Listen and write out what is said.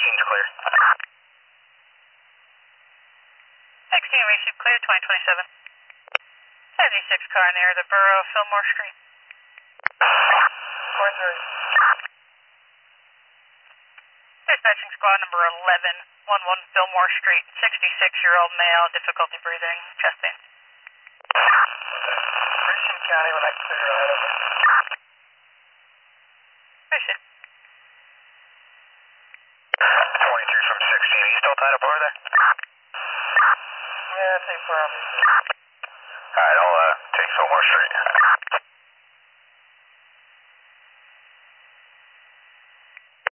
16's clear. 16 received clear, 2027. 76 car near the Borough, Fillmore Street. 4-3. Dispatching squad number 11, 11 Fillmore Street, 66-year-old male, difficulty breathing, chest pain. Christian County when I clear ahead of it. Appreciate it. 23 from 16. Are you still tied up over there? Yeah, I think probably. Alright, I'll take Fillmore Street.